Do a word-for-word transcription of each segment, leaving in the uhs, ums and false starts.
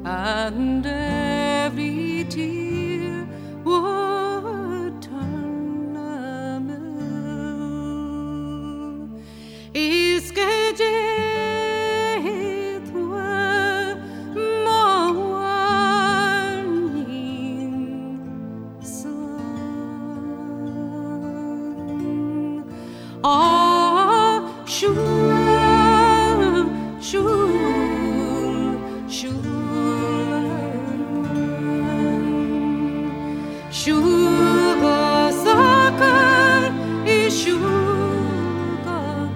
and every tear would turn a mill. Ah, shul, shul, shul, shul sakar ishul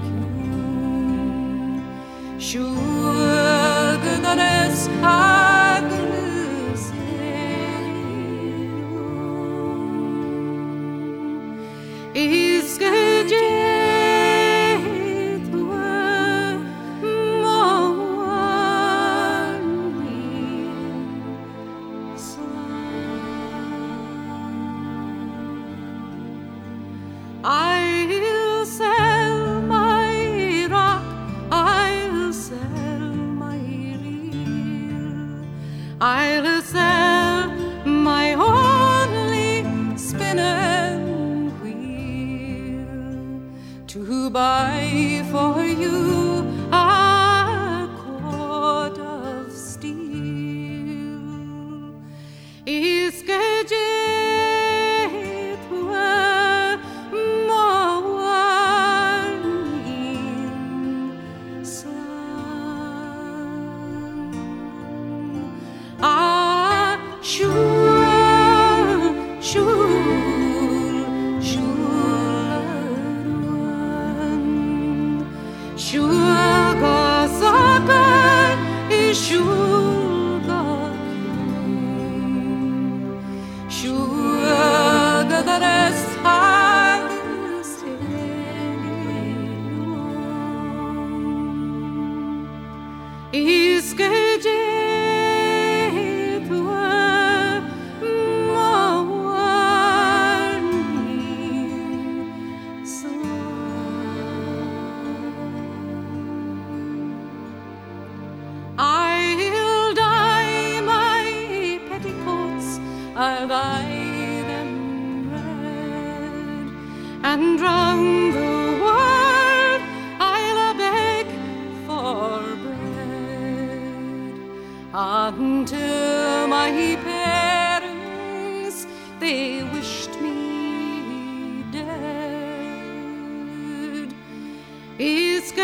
kakin, shul gadares agnes is I'll sell my rock, I'll sell my reel, I'll sell my only spinning wheel to buy for you a cord of steel. Is Ah, shul, shul, shul, shul gasakar ishul gakin, shul gadares agnes is I'll dye my petticoats, I'll dye them red, and round the world I'll beg for bread, until my parents, they wished me dead. Is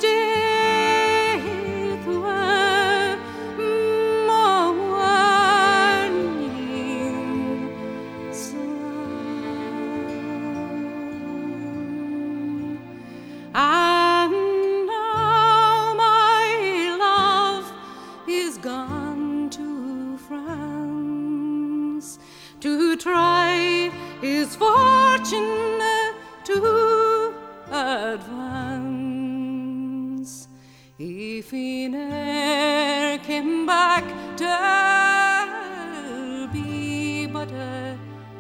And now my love is gone to France to try his fortune to advance. If he ne'er came back, there'll be but a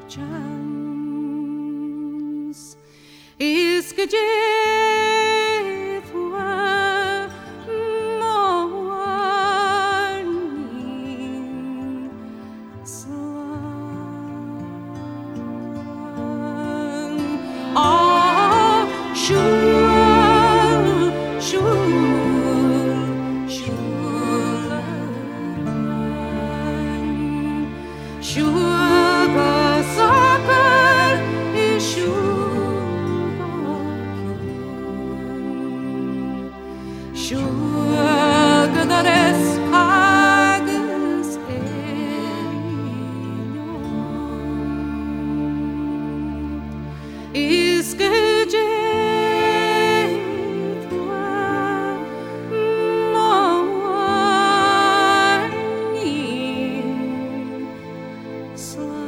chance. Is Ah, shul, shul, shul, shul gasakar ishul gakin, shul gadares agnes is so